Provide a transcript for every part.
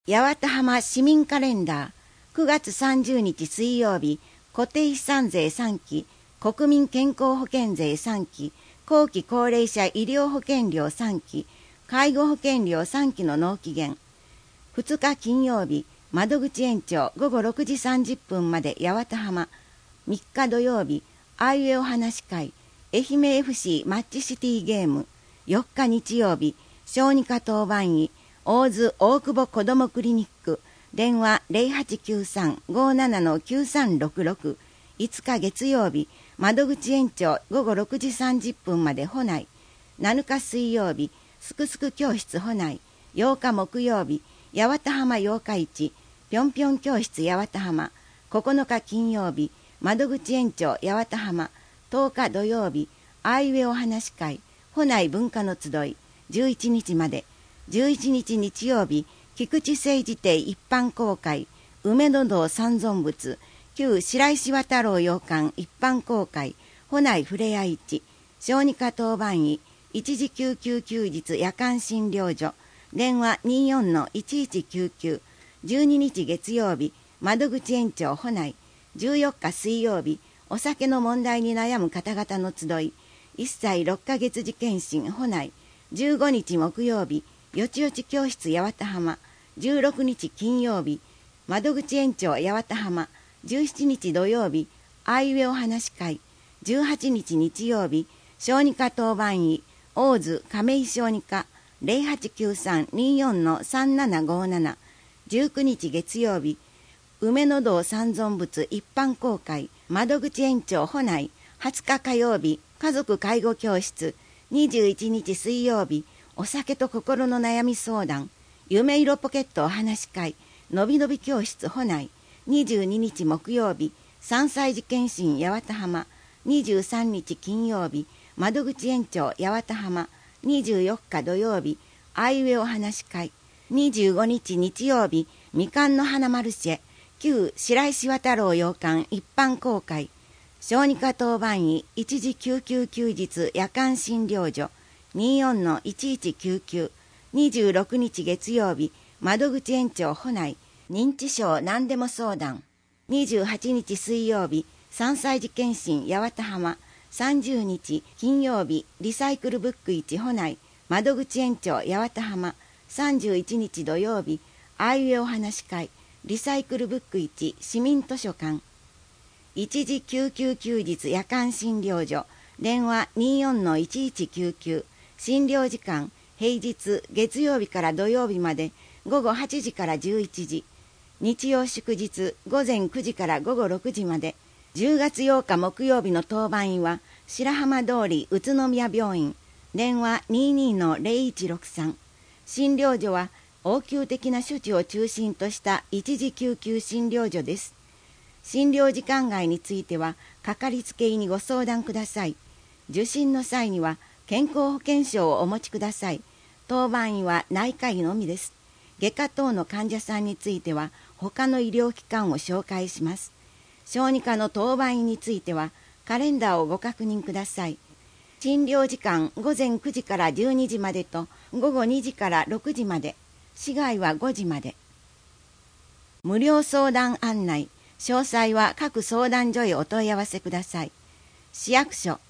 八幡浜市民カレンダー9月30日水曜日、固定資産税3期、国民健康保険税3期、後期高齢者医療保険料3期、介護保険料3期の納期限。2日金曜日、窓口延長午後6時30分まで八幡浜。3日土曜日、あいうえお話し会、愛媛 FC マッチシティゲーム。4日日曜日、小児科当番医、大津大久保こどもクリニック。電話 0893-57-9366。5日月曜日、窓口延長午後6時30分まで保内。7日水曜日、すくすく教室保内。8日木曜日、八幡浜八日市、ぴょんぴょん教室八幡浜。9日金曜日、窓口延長八幡浜。10日土曜日、あいうえお話し会、保内文化の集い、11日まで。11日日曜日、菊池誠治邸一般公開、梅の堂三尊仏、旧白石和太郎洋館一般公開、保内ふれあい市、小児科当番医、一時救急休日夜間診療所、電話 24-1199、12日月曜日、窓口延長保内、14日水曜日、お酒の問題に悩む方々の集い、1歳6ヶ月児検診保内、15日木曜日、よちよち教室八幡浜、16日金曜日、窓口延長八幡浜、17日土曜日、あいうえお話し会、18日日曜日、小児科当番医、大津亀井小児科、0893-24-3757、19日月曜日、梅の堂三尊仏一般公開、窓口延長保内、20日火曜日、家族介護教室、21日水曜日、お酒と心の悩み相談、夢色ポケットお話し会、のびのび教室保内、22日木曜日、3歳児検診八幡浜、23日金曜日、窓口延長八幡浜、24日土曜日、あいうえお話し会、25日日曜日、みかんの花マルシェ、旧白石和太郎洋館一般公開、小児科当番医一時救急休日夜間診療所、24-1199、26日月曜日、窓口延長保内、認知症何でも相談、28日水曜日、3歳児検診八幡浜、30日金曜日、リサイクルブック市保内、窓口延長八幡浜、31日土曜日、あいうえお話し会、リサイクルブック市市民図書館、一時救急休日夜間診療所、電話 24-1199、診療時間、平日月曜日から土曜日まで午後8時から11時、日曜祝日午前9時から午後6時まで。10月8日木曜日の当番医は白浜通り宇都宮病院、電話 22-0163。診療所は応急的な処置を中心とした一時救急診療所です。診療時間外についてはかかりつけ医にご相談ください。受診の際には健康保険証をお持ちください。当番医は内科医のみです。外科等の患者さんについては他の医療機関を紹介します。小児科の当番医についてはカレンダーをご確認ください。診療時間午前9時から12時までと午後2時から6時まで、市外は5時まで。無料相談案内、詳細は各相談所へお問い合わせください。市役所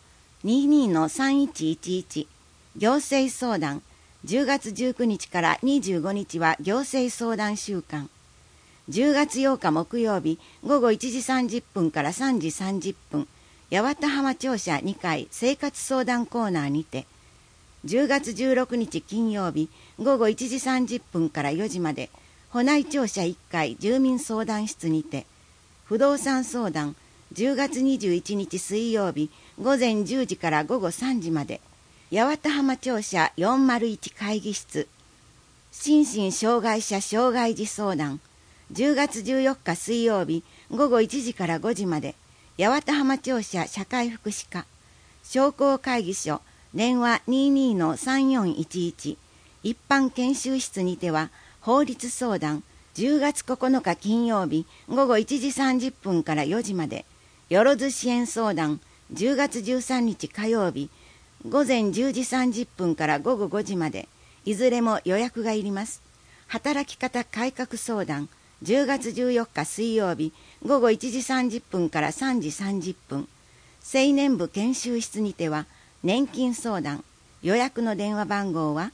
22-3111、行政相談、10月19日から25日は行政相談週間。10月8日木曜日午後1時30分から3時30分、八幡浜庁舎2階生活相談コーナーにて。10月16日金曜日午後1時30分から4時まで、保内庁舎1階住民相談室にて。不動産相談、10月21日水曜日午前10時から午後3時まで、八幡浜庁舎401会議室。心身障害者障害児相談、10月14日水曜日午後1時から5時まで、八幡浜庁舎社会福祉課。商工会議所、電話 22-3411、一般研修室にては法律相談、10月9日金曜日午後1時30分から4時まで、よろず支援相談、10月13日火曜日午前10時30分から午後5時まで、いずれも予約がいります。 働き方改革相談10月14日水曜日午後1時30分から3時30分。青年部研修室にては年金相談。予約の電話番号は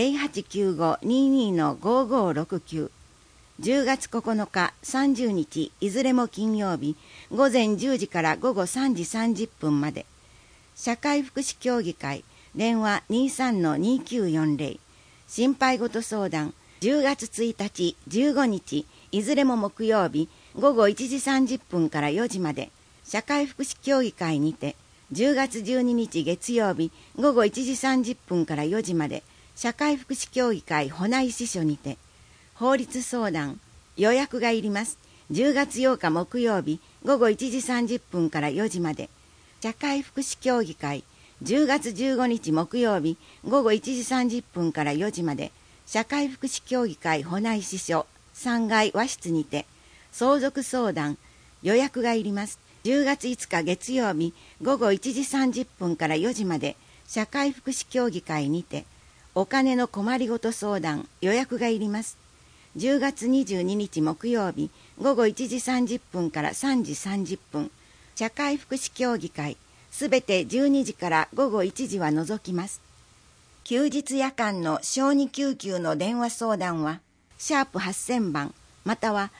0895-22-5569。10月9日30日いずれも金曜日午前10時から午後3時30分まで。社会福祉協議会電話 23-2940。心配事相談10月1日15日いずれも木曜日午後1時30分から4時まで。社会福祉協議会にて10月12日月曜日午後1時30分から4時まで。社会福祉協議会保内支所にて法律相談。予約がいります。10月8日木曜日午後1時30分から4時まで。社会福祉協議会10月15日木曜日午後1時30分から4時まで。社会福祉協議会保内支所3階和室にて相続相談。予約がいります。10月5日月曜日午後1時30分から4時まで。社会福祉協議会にてお金の困りごと相談。予約がいります。10月22日木曜日午後1時30分から3時30分。社会福祉協議会すべて12時から午後1時は除きます。休日夜間の小児救急の電話相談は#8000番または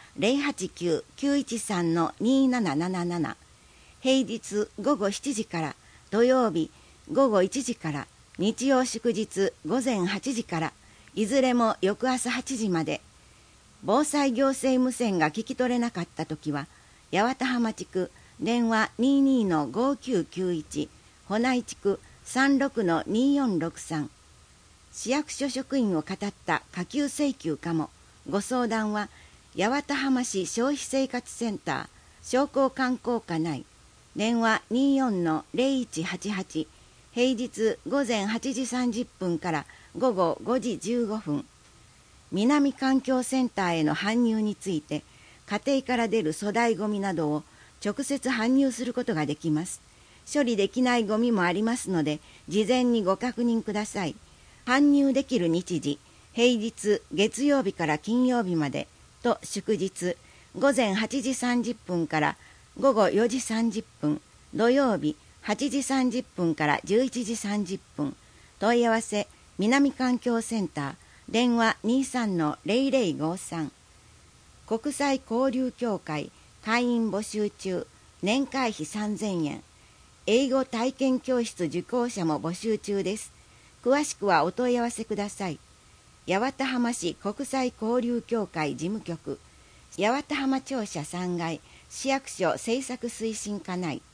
089-913-2777。平日午後7時から土曜日午後1時から日曜祝日午前8時からいずれも翌朝8時まで。防災行政無線が聞き取れなかったときは八幡浜地区電話 22-5991 保内地区 36-2463。市役所職員を語った下級請求かも。ご相談は八幡浜市消費生活センター商工観光課内電話 24-0188。平日午前8時30分から午後5時15分。南環境センターへの搬入について家庭から出る粗大ごみなどを直接搬入することができます。処理できないゴミもありますので事前にご確認ください。搬入できる日時平日月曜日から金曜日までと祝日午前8時30分から午後4時30分。土曜日8時30分から11時30分。問い合わせ南環境センター電話 23-0053。国際交流協会会員募集中。年会費3000円。英語体験教室受講者も募集中です。詳しくはお問い合わせください。八幡浜市国際交流協会事務局八幡浜庁舎3階市役所政策推進課内